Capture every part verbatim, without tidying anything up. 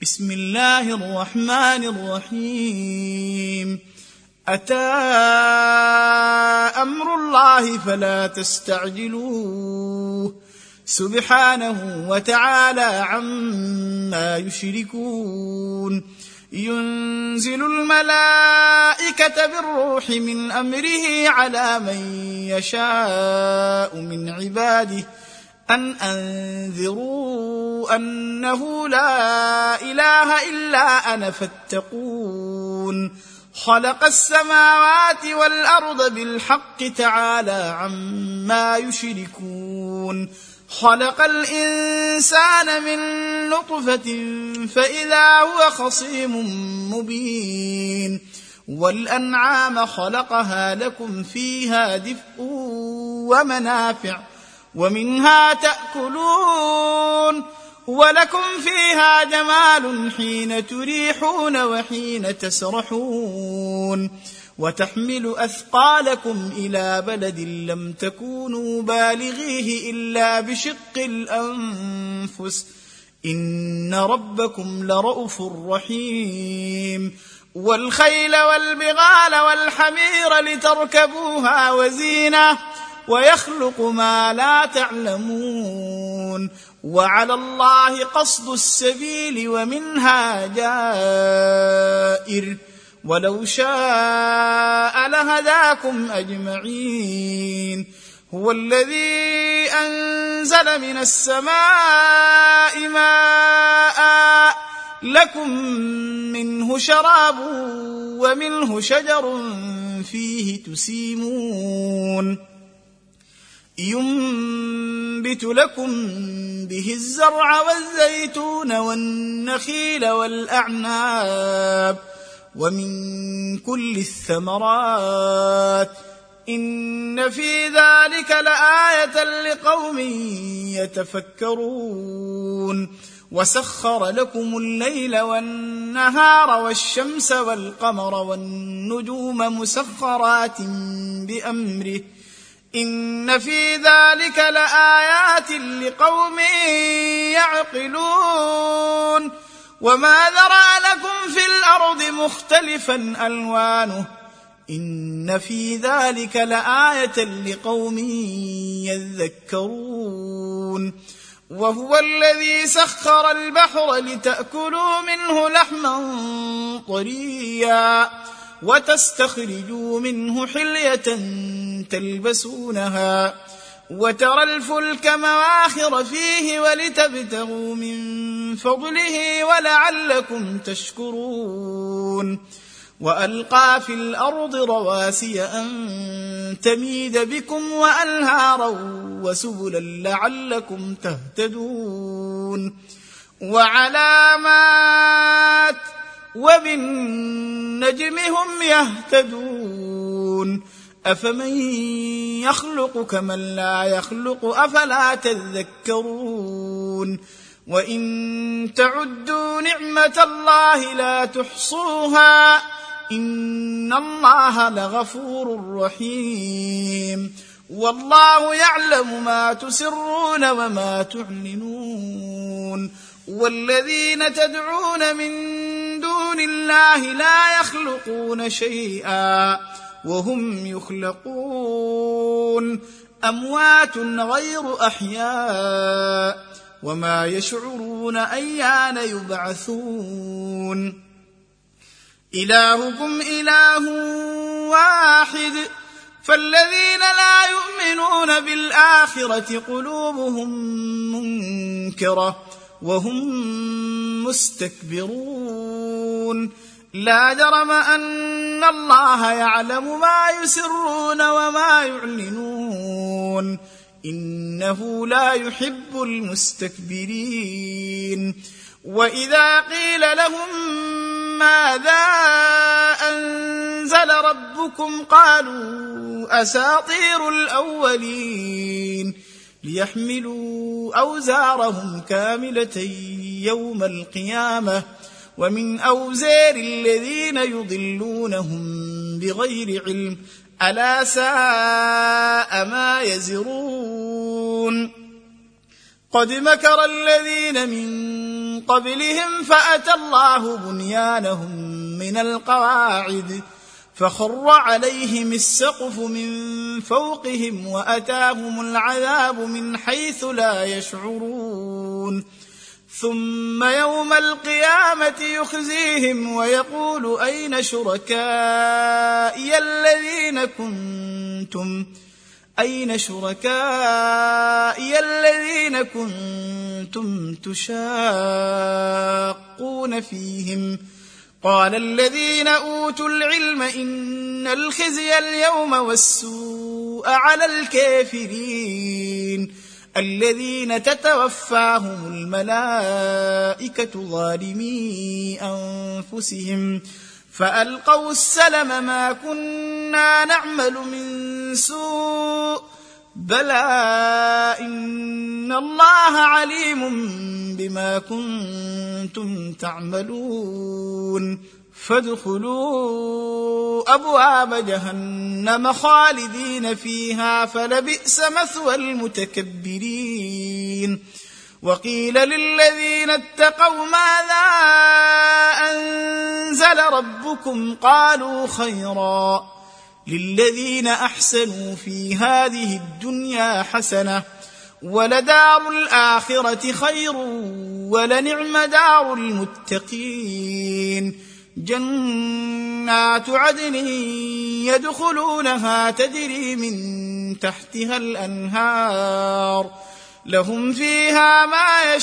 بسم الله الرحمن الرحيم. أتى أمر الله فلا تستعجلوه سبحانه وتعالى عما يشركون. ينزل الملائكة بالروح من أمره على من يشاء من عباده أن أنذروا أنه لا إله إلا أنا فاتقون. خلق السماوات والأرض بالحق تعالى عما يشركون. خلق الإنسان من نطفة فإذا هو خصيم مبين. والأنعام خلقها لكم فيها دفء ومنافع ومنها تأكلون ولكم فيها جمال حين تريحون وحين تسرحون. وتحمل أثقالكم إلى بلد لم تكونوا بالغيه إلا بشق الأنفس إن ربكم لرءوف رحيم. والخيل والبغال والحمير لتركبوها وزينة ويخلق ما لا تعلمون. وعلى الله قصد السبيل ومنها جائر ولو شاء لهداكم أجمعين. هو الذي أنزل من السماء ماء لكم منه شراب ومنه شجر فيه تسيمون. ينبت لكم به الزرع والزيتون والنخيل والأعناب ومن كل الثمرات إن في ذلك لآية لقوم يتفكرون. وسخر لكم الليل والنهار والشمس والقمر والنجوم مسخرات بأمره إن في ذلك لآيات لقوم يعقلون. وما ذرأ لكم في الأرض مختلفا ألوانه إن في ذلك لآية لقوم يذكرون. وهو الذي سخر البحر لتأكلوا منه لحما طريا وتستخرجوا منه حلية تلبسونها وترى الفلك مواخر فيه ولتبتغوا من فضله ولعلكم تشكرون. وألقى في الأرض رواسي أن تميد بكم وأنهارا وسبلا لعلكم تهتدون. وعلامات وبالنجم هم يهتدون. أفمن يخلق كمن لا يخلق أفلا تذكرون. وإن تعدوا نعمة الله لا تحصوها إن الله لغفور رحيم. والله يعلم ما تسرون وما تعلنون. والذين تدعون من دون الله لا يخلقون شيئا وهم يخلقون. أموات غير أحياء وما يشعرون أيان يبعثون. إلهكم إله واحد فالذين لا يؤمنون بالآخرة قلوبهم منكرة وهم مستكبرون. لا جرم أن الله يعلم ما يسرون وما يعلنون إنه لا يحب المستكبرين. وإذا قيل لهم ماذا أنزل ربكم قالوا أساطير الأولين ليحملوا أوزارهم كاملة يوم القيامة ومن أوزار الذين يضلونهم بغير علم ألا ساء ما يزرون. قد مكر الذين من قبلهم فأتى الله بنيانهم من القواعد فخر عليهم السقف من فوقهم وأتاهم العذاب من حيث لا يشعرون ثم يوم القيامة يخزيهم ويقول أين شركائي الذين كنتم أين شركائي الذين كنتم تشاقون فيهم قال الذين أوتوا العلم إن الخزي اليوم والسوء على الكافرين الذين تتوفاهم الملائكة ظالمي أنفسهم فألقوا السلم ما كنا نعمل من سوء بلى إن الله عليم بما كنتم تعملون فادخلوا أبواب جهنم خالدين فيها فلبئس مثوى المتكبرين وقيل للذين اتقوا ماذا أنزل ربكم قالوا خيرا للذين أحسنوا في هذه الدنيا حسنة ولدار الآخرة خير ولنعم دار المتقين جنات عدن يدخلونها تجري من تحتها الأنهار لهم فيها ما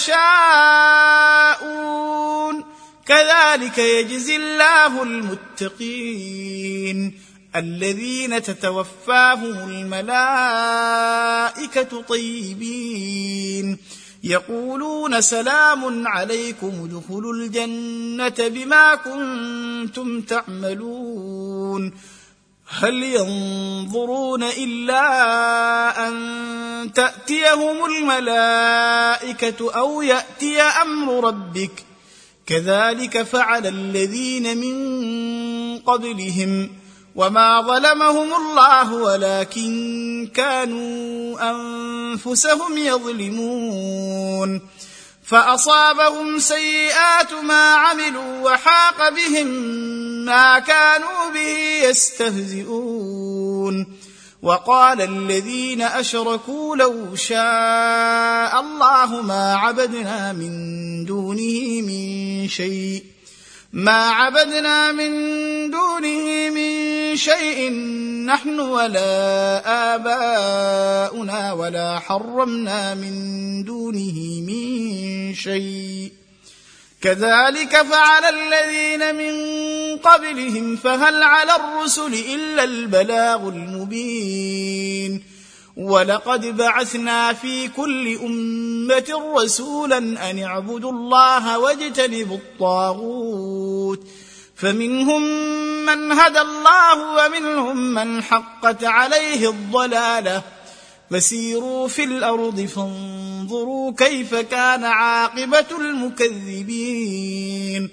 يشاءون كذلك يجزي الله المتقين الذين تتوفاهم الملائكة طيبين يقولون سلام عليكم ادخلوا الجنة بما كنتم تعملون هل ينظرون إلا أن تأتيهم الملائكة أو يأتي أمر ربك كذلك فعل الذين من قبلهم وما ظلمهم الله ولكن كانوا أنفسهم يظلمون فأصابهم سيئات ما عملوا وحاق بهم ما كانوا به يستهزئون وقال الذين أشركوا لو شاء الله ما عبدنا من دونه من شيء ما عبدنا من دونه من شيء نحن ولا آباؤنا ولا حرمنا من دونه من شيء كذلك فعل الذين من قبلهم فهل على الرسل إلا البلاغ المبين ولقد بعثنا في كل أمة رسولا أن اعبدوا الله واجتنبوا الطاغوت فمنهم من هدى الله ومنهم من حقت عليه الضلالة فسيروا في الأرض فانظروا كيف كان عاقبة المكذبين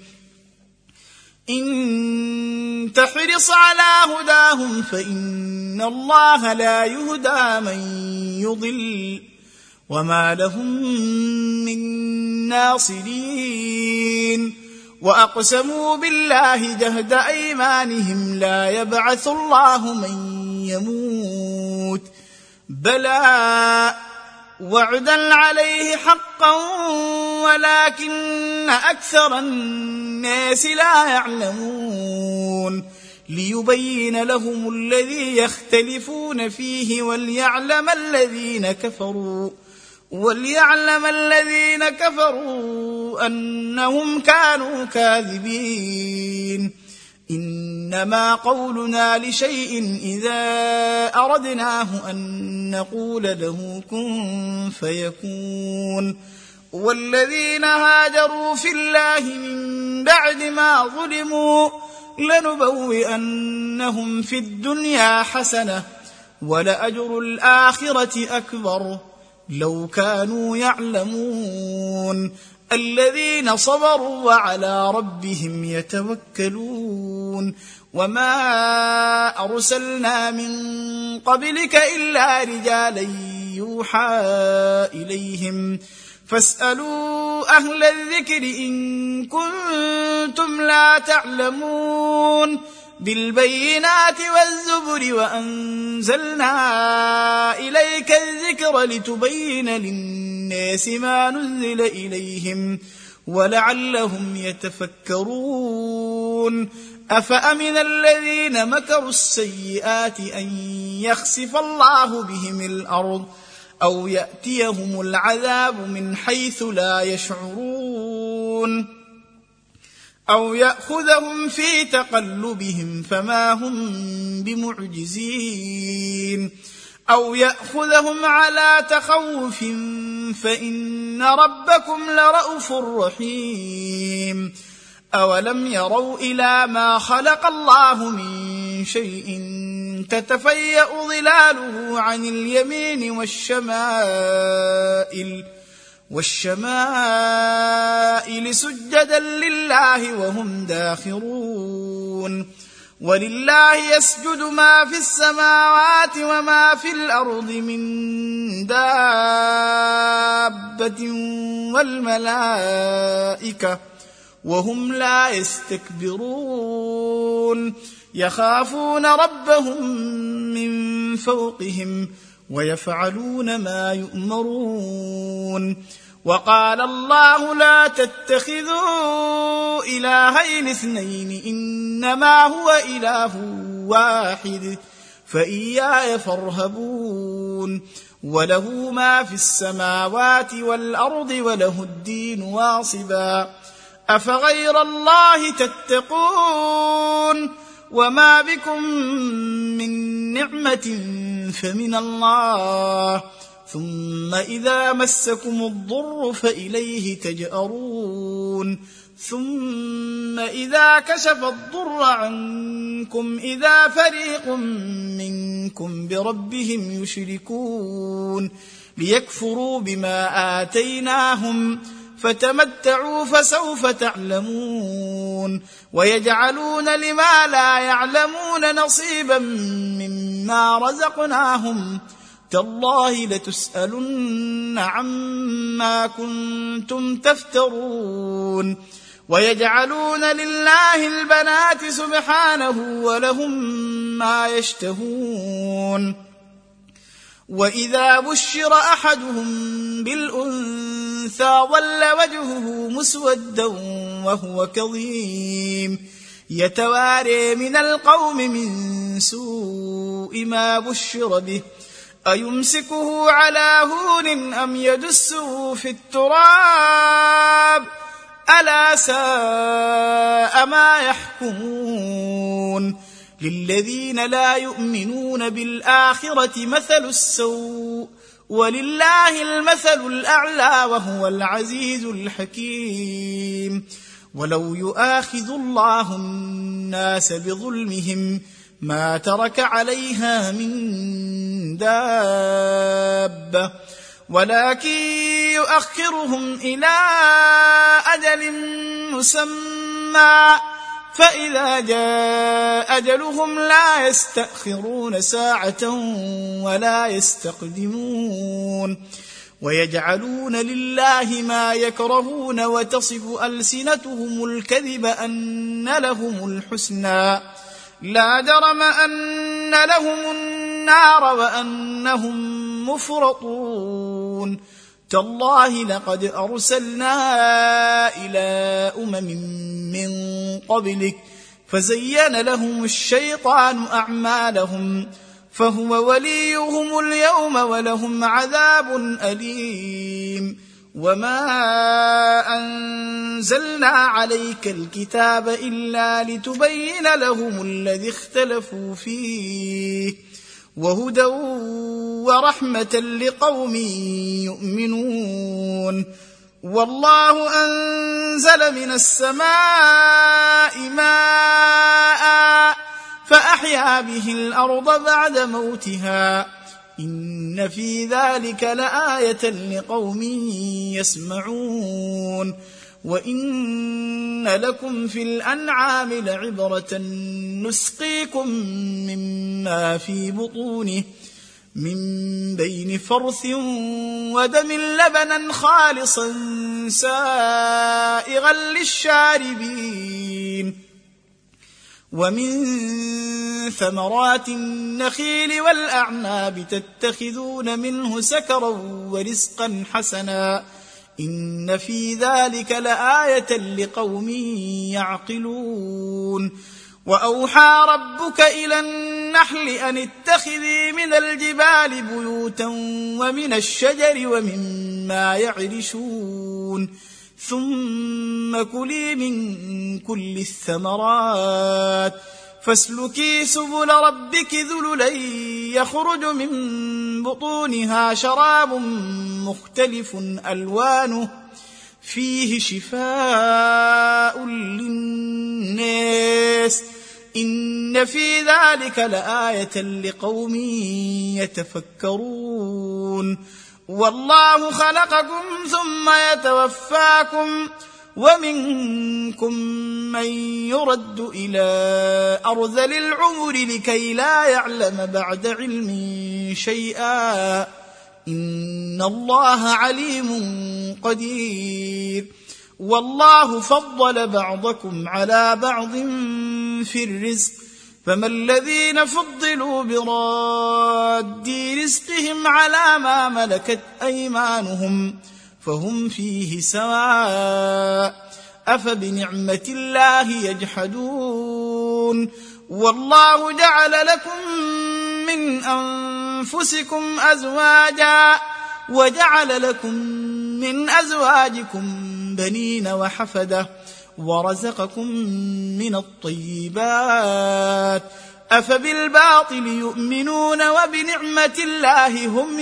إن تحرص على هداهم فإن الله لا يهدى من يضل وما لهم من ناصرين وأقسموا بالله جهد أيمانهم لا يبعث الله من يموت بلى وعدا عليه حقا ولكن أكثر الناس لا يعلمون ليبين لهم الذي يختلفون فيه وليعلم الذين كفروا وليعلم الذين كفروا أنهم كانوا كاذبين إنما قولنا لشيء إذا أردناه أن نقول له كن فيكون والذين هاجروا في الله من بعد ما ظلموا لنبوئنهم في الدنيا حسنة ولأجر الآخرة أكبر لو كانوا يعلمون الذين صبروا وعلى ربهم يتوكلون وما أرسلنا من قبلك إلا رجالا يوحى إليهم فاسألوا أهل الذكر إن كنتم لا تعلمون بالبينات والزبر وأنزلنا إليك الذكر لتبين للناس ما نزل إليهم ولعلهم يتفكرون أفأمن الذين مكروا السيئات أن يخسف الله بهم الأرض أو يأتيهم العذاب من حيث لا يشعرون أو يأخذهم في تقلبهم فما هم بمعجزين أو يأخذهم على تخوف فإن ربكم لرءوف رحيم أولم يروا إلى ما خلق الله من شيء تتفيأ ظلاله عن اليمين والشمائل والشمائل سجدا لله وهم داخرون ولله يسجد ما في السماوات وما في الأرض من دابة والملائكة وهم لا يستكبرون يخافون ربهم من فوقهم ويفعلون ما يؤمرون وقال الله لا تتخذوا إلهين اثنين إنما هو إله واحد فإياي فارهبون وله ما في السماوات والأرض وله الدين واصبا أفغير الله تتقون وما بكم من نعمة فمن الله ثم إذا مسكم الضر فإليه تجأرون ثم إذا كشف الضر عنكم إذا فريق منكم بربهم يشركون ليكفروا بما آتيناهم فتمتعوا فسوف تعلمون ويجعلون لما لا يعلمون نصيبا مما رزقناهم تالله لتسألن عما كنتم تفترون ويجعلون لله البنات سبحانه ولهم ما يشتهون وإذا بشر أحدهم بالأنثى ظل وجهه مسودا وهو كظيم يتواري من القوم من سوء ما بشر به أيمسكه على هون أم يدسه في التراب ألا ساء ما يحكمون للذين لا يؤمنون بالآخرة مثل السوء ولله المثل الأعلى وهو العزيز الحكيم ولو يؤاخذ الله الناس بظلمهم ما ترك عليها من دابة ولكن يؤخرهم إلى أجل مسمى فإذا جاء أجلهم لا يستأخرون ساعة ولا يستقدمون ويجعلون لله ما يكرهون وتصف ألسنتهم الكذب أن لهم الحسنى لا جرم أن لهم النار وأنهم مفرطون تالله لقد أرسلنا إلى أمم من قبلك فزين لهم الشيطان أعمالهم فهو وليهم اليوم ولهم عذاب أليم وما أنزلنا عليك الكتاب إلا لتبين لهم الذي اختلفوا فيه وهدى ورحمة لقوم يؤمنون والله أنزل من السماء ماء فأحيا به الأرض بعد موتها إن في ذلك لآية لقوم يسمعون وإن لكم في الأنعام لعبرة نسقيكم مما في بطونه من بين فرث ودم لبنا خالصا سائغا للشاربين ومن ثمرات النخيل والأعناب تتخذون منه سكرا ورزقا حسنا إن في ذلك لآية لقوم يعقلون وأوحى ربك إلى النحل أن اتخذي من الجبال بيوتا ومن الشجر ومما يعرشون ثم كلي من كل الثمرات فاسلكي سبل ربك ذللا يخرج من بطونها شراب مختلف ألوانه فيه شفاء للناس إن في ذلك لآية لقوم يتفكرون والله خلقكم ثم يتوفاكم ومنكم من يرد إلى أرذل العمر لكي لا يعلم بعد علم شيئا إن الله عليم قدير والله فضل بعضكم على بعض في الرزق فما الذين فضلوا براد رزقهم على ما ملكت أيمانهم فهم فيه سواء أفبنعمة الله يجحدون والله جعل لكم من أنفسكم أزواجا وجعل لكم من أزواجكم بنين وحفدة ورزقكم من الطيبات أفبالباطل يؤمنون وبنعمة الله هم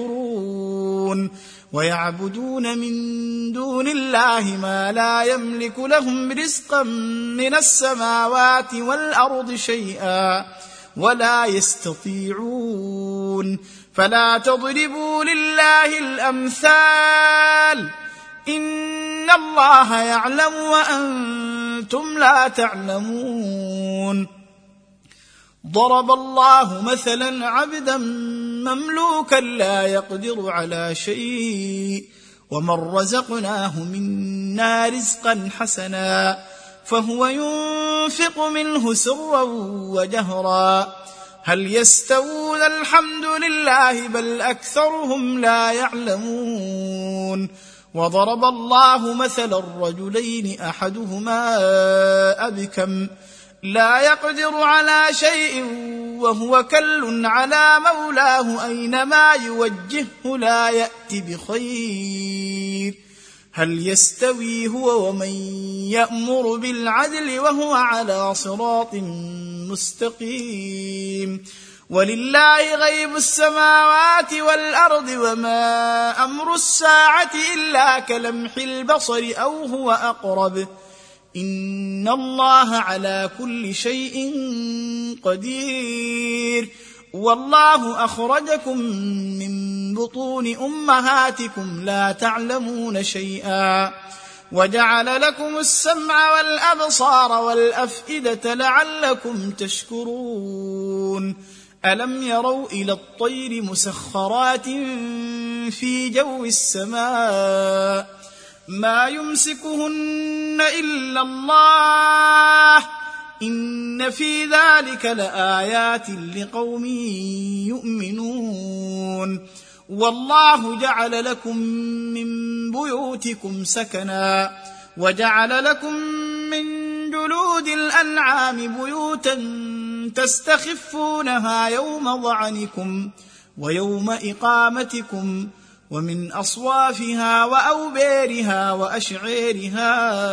يكفرون ويعبدون من دون الله ما لا يملك لهم رزقا من السماوات والأرض شيئا ولا يستطيعون فلا تضربوا لله الأمثال إن الله يعلم وأنتم لا تعلمون ضرب الله مثلا عبدا مملوكا لا يقدر على شيء ومن رزقناه منا رزقا حسنا فهو ينفق منه سرا وجهرا هل يستوون الحمد لله بل أكثرهم لا يعلمون وضرب الله مثلا الرجلين أحدهما أبكم لا يقدر على شيء وهو كل على مولاه أينما يوجهه لا يأتي بخير هل يستوي هو ومن يأمر بالعدل وهو على صراط مستقيم ولله غيب السماوات والأرض وما أمر الساعة إلا كلمح البصر أو هو أقرب إن الله على كل شيء قدير والله أخرجكم من بطون أمهاتكم لا تعلمون شيئا وجعل لكم السمع والأبصار والأفئدة لعلكم تشكرون ألم يروا إلى الطير مسخرات في جو السماء ما يمسكهن إلا الله إن في ذلك لآيات لقوم يؤمنون والله جعل لكم من بيوتكم سكنا وجعل لكم من جلود الأنعام بيوتا تستخفونها يوم ظعنكم ويوم إقامتكم ومن أصوافها وأوبارها وأشعيرها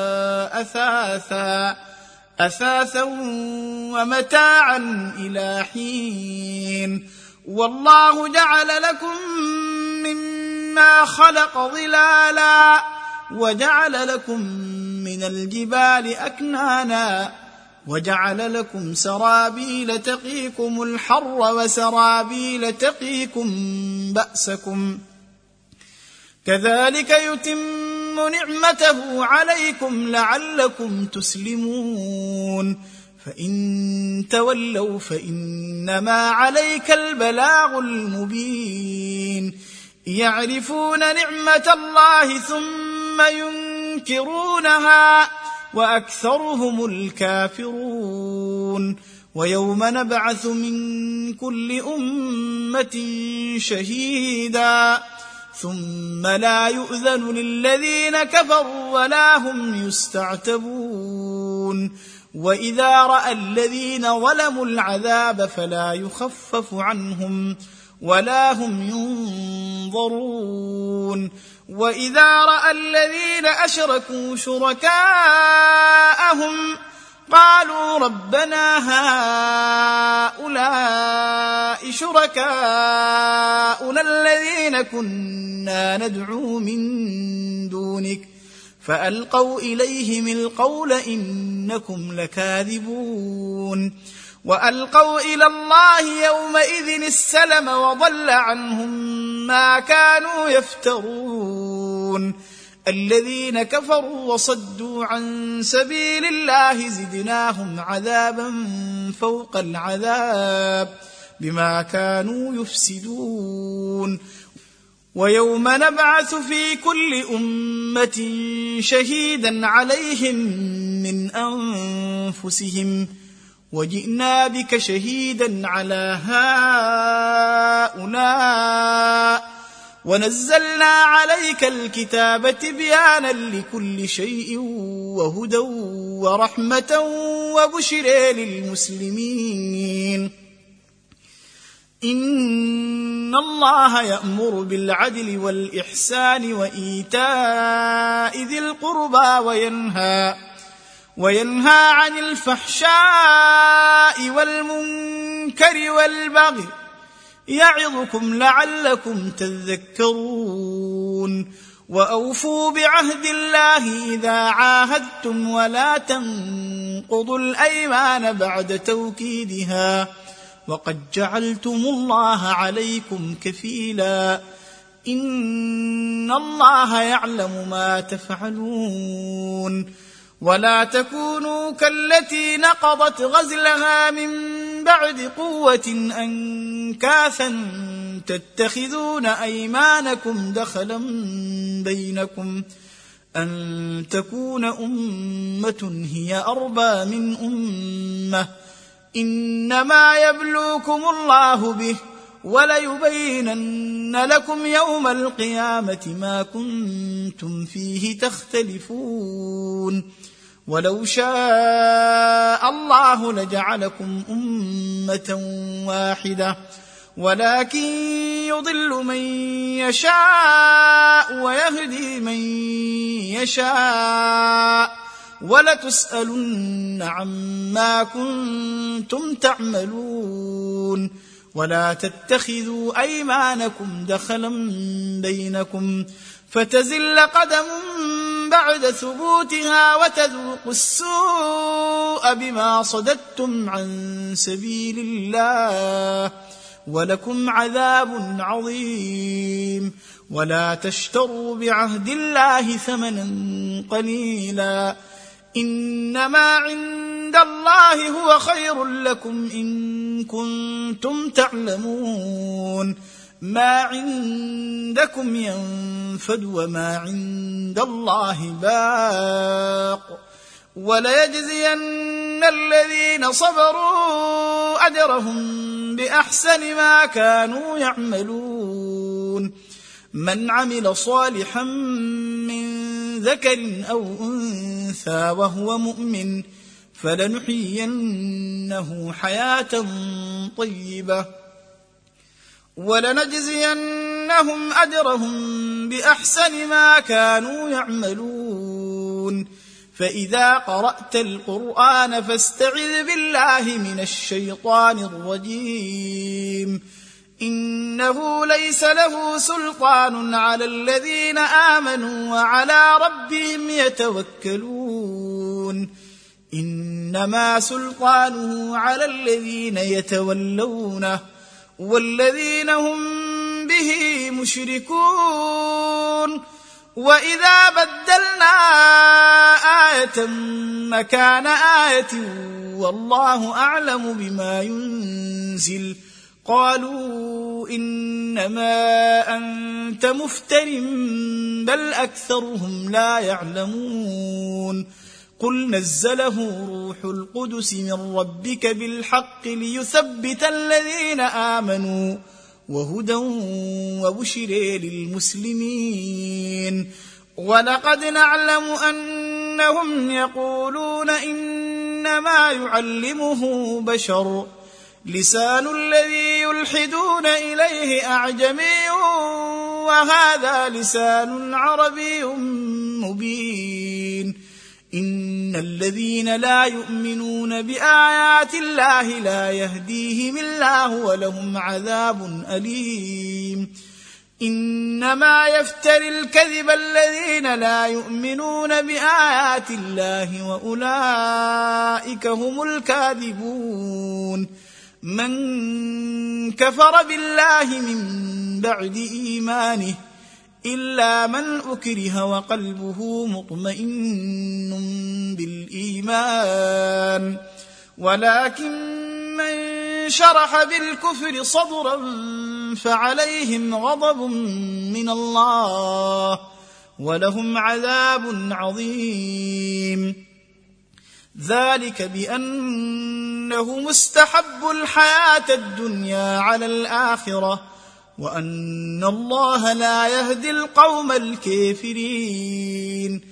أثاثا أثاثا ومتاعا إلى حين والله جعل لكم مما خلق ظلالا وجعل لكم من الجبال أكنانا وجعل لكم سرابيل تقيكم الحر وسرابيل تقيكم بأسكم كذلك يتم نعمته عليكم لعلكم تسلمون فإن تولوا فإنما عليك البلاغ المبين يعرفون نعمة الله ثم ينكرونها وأكثرهم الكافرون ويوم نبعث من كل أمة شهيدا ثم لا يؤذن للذين كفروا ولا هم يستعتبون وإذا رأى الذين ظلموا العذاب فلا يخفف عنهم ولا هم ينظرون وإذا رأى الذين أشركوا شركاءهم قالوا ربنا هؤلاء شركاؤنا الذين كنا ندعو من دونك فألقوا إليهم القول إنكم لكاذبون وألقوا إلى الله يومئذ السلم وضل عنهم ما كانوا يفترون الذين كفروا وصدوا عن سبيل الله زدناهم عذابا فوق العذاب بما كانوا يفسدون ويوم نبعث في كل أمة شهيدا عليهم من أنفسهم وجئنا بك شهيدا على هؤلاء ونزلنا عليك الكتاب تبيانا لكل شيء وهدى ورحمة وبشرى للمسلمين إن الله يأمر بالعدل والإحسان وإيتاء ذي القربى وينهى وينهى عن الفحشاء والمنكر والبغي يعظكم لعلكم تذكرون وأوفوا بعهد الله إذا عاهدتم ولا تنقضوا الأيمان بعد توكيدها وقد جعلتم الله عليكم كفيلا إن الله يعلم ما تفعلون ولا تكونوا كالتي نقضت غزلها من بعد قوة أنكاثا تتخذون أيمانكم دخلا بينكم أن تكون أمة هي أربى من أمة إنما يبلوكم الله به وليبينن لكم يوم القيامة ما كنتم فيه تختلفون ولو شاء الله لجعلكم أمة واحدة ولكن يضل من يشاء ويهدي من يشاء ولتسألن عما كنتم تعملون ولا تتخذوا أيمانكم دخلا بينكم فتزل قدم بعد ثبوتها وتذوقوا السوء بما صددتم عن سبيل الله ولكم عذاب عظيم ولا تشتروا بعهد الله ثمنا قليلا إنما عند الله هو خير لكم إن كنتم تعلمون ما عندكم ينفد وما عند الله باق وليجزين الذين صبروا أجرهم بأحسن ما كانوا يعملون من عمل صالحا من ذكر أو أنثى وهو مؤمن فلنحيينه حياة طيبة ولنجزينهم أجرهم بأحسن ما كانوا يعملون فإذا قرأت القرآن فاستعذ بالله من الشيطان الرجيم إنه ليس له سلطان على الذين آمنوا وعلى ربهم يتوكلون إنما سلطانه على الذين يتولونه والذين هم به مشركون وإذا بدلنا آية مكان آية والله أعلم بما ينزل قالوا إنما أنت مفتر بل أكثرهم لا يعلمون قل نزله روح القدس من ربك بالحق ليثبت الذين آمنوا وهدى وبشر للمسلمين ولقد نعلم أنهم يقولون إنما يعلمه بشر لسان الذي يلحدون إليه أعجمي وهذا لسان عربي مبين إن الذين لا يؤمنون بآيات الله لا يهديهم الله ولهم عذاب أليم إنما يفتري الكذب الذين لا يؤمنون بآيات الله وأولئك هم الكاذبون من كفر بالله من بعد إيمانه إلا من أكره وقلبه مطمئن بالإيمان ولكن من شرح بالكفر صدرا فعليهم غضب من الله ولهم عذاب عظيم ذلك بأنه مستحب الحياة الدنيا على الآخرة وأن الله لا يهدي القوم الكافرين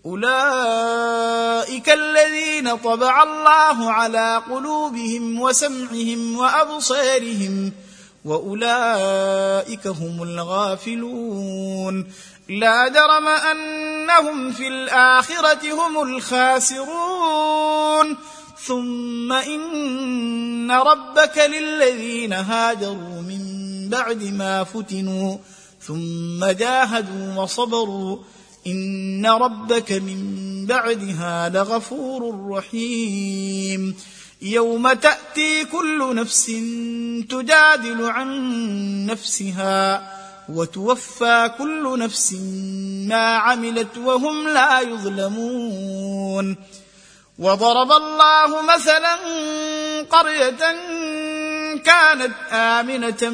أولئك الذين طبع الله على قلوبهم وسمعهم وأبصارهم وأولئك هم الغافلون لا جرم أنهم في الآخرة هم الخاسرون ثم إن ربك للذين هاجروا من بعد ما فتنوا ثم جاهدوا وصبروا إن ربك من بعدها لغفور رحيم يوم تأتي كل نفس تجادل عن نفسها وتوفى كل نفس ما عملت وهم لا يظلمون وضرب الله مثلا قرية كانت آمنة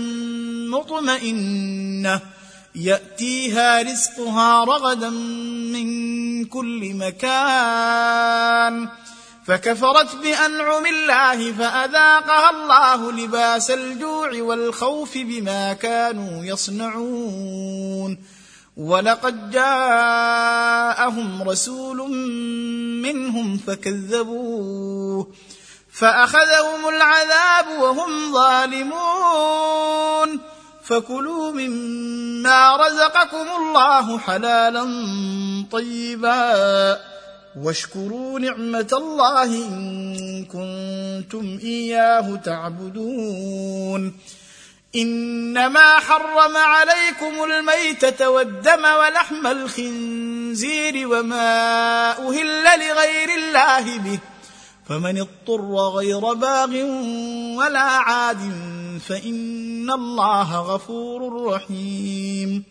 مطمئنة يأتيها رزقها رغدا من كل مكان فكفرت بأنعم الله فأذاقها الله لباس الجوع والخوف بما كانوا يصنعون ولقد جاءهم رسول منهم فكذبوه فأخذهم العذاب وهم ظالمون فكلوا مما رزقكم الله حلالا طيبا واشكروا نعمة الله إن كنتم إياه تعبدون إنما حرم عليكم الميتة والدم ولحم الخنزير وما أهل لغير الله به فمن اضطر غير باغ ولا عاد فإن الله غفور رحيم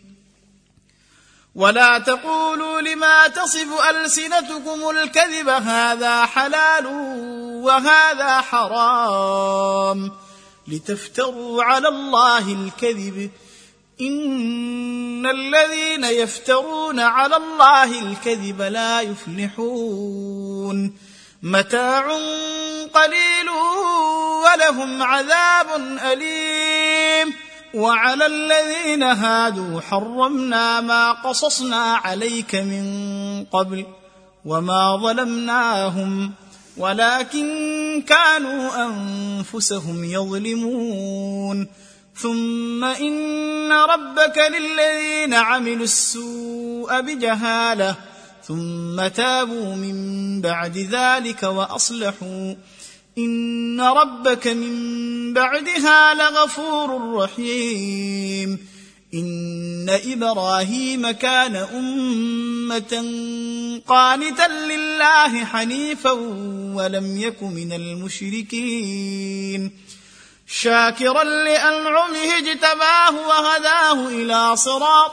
ولا تقولوا لما تصف ألسنتكم الكذب هذا حلال وهذا حرام لتفتروا على الله الكذب إن الذين يفترون على الله الكذب لا يفلحون متاع قليل ولهم عذاب أليم وعلى الذين هادوا حرمنا ما قصصنا عليك من قبل وما ظلمناهم ولكن كانوا أنفسهم يظلمون ثم إن ربك للذين عملوا السوء بجهالة ثم تابوا من بعد ذلك وأصلحوا إن ربك من بعدها لغفور رحيم إن إبراهيم كان أمة قانتا لله حنيفا ولم يك من المشركين شاكرا لأنعمه اجتباه وهداه إلى صراط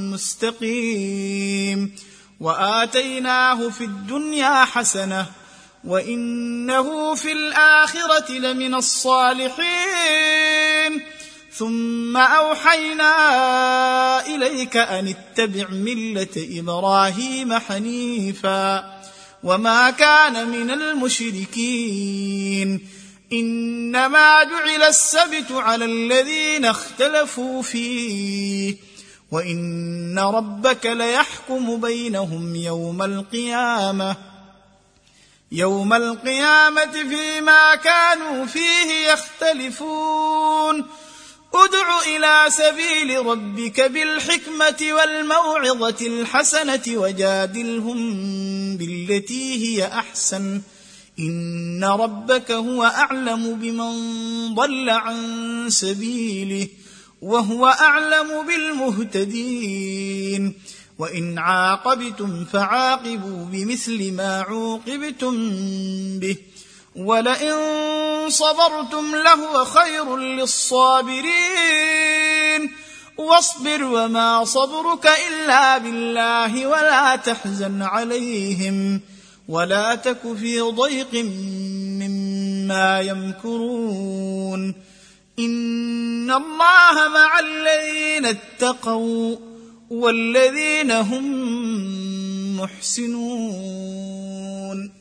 مستقيم وآتيناه في الدنيا حسنة وإنه في الآخرة لمن الصالحين ثم أوحينا إليك أن اتبع ملة إبراهيم حنيفا وما كان من المشركين إنما جعل السبت على الذين اختلفوا فيه وإن ربك ليحكم بينهم يوم القيامة يوم القيامة فيما كانوا فيه يختلفون ادع إلى سبيل ربك بالحكمة والموعظة الحسنة وجادلهم بالتي هي أحسن إن ربك هو أعلم بمن ضل عن سبيله وهو أعلم بالمهتدين وإن عاقبتم فعاقبوا بمثل ما عوقبتم به ولئن صبرتم لهو خير للصابرين واصبر وما صبرك إلا بالله ولا تحزن عليهم ولا تك في ضيق مما يمكرون إن الله مع الذين اتقوا والذين هم محسنون.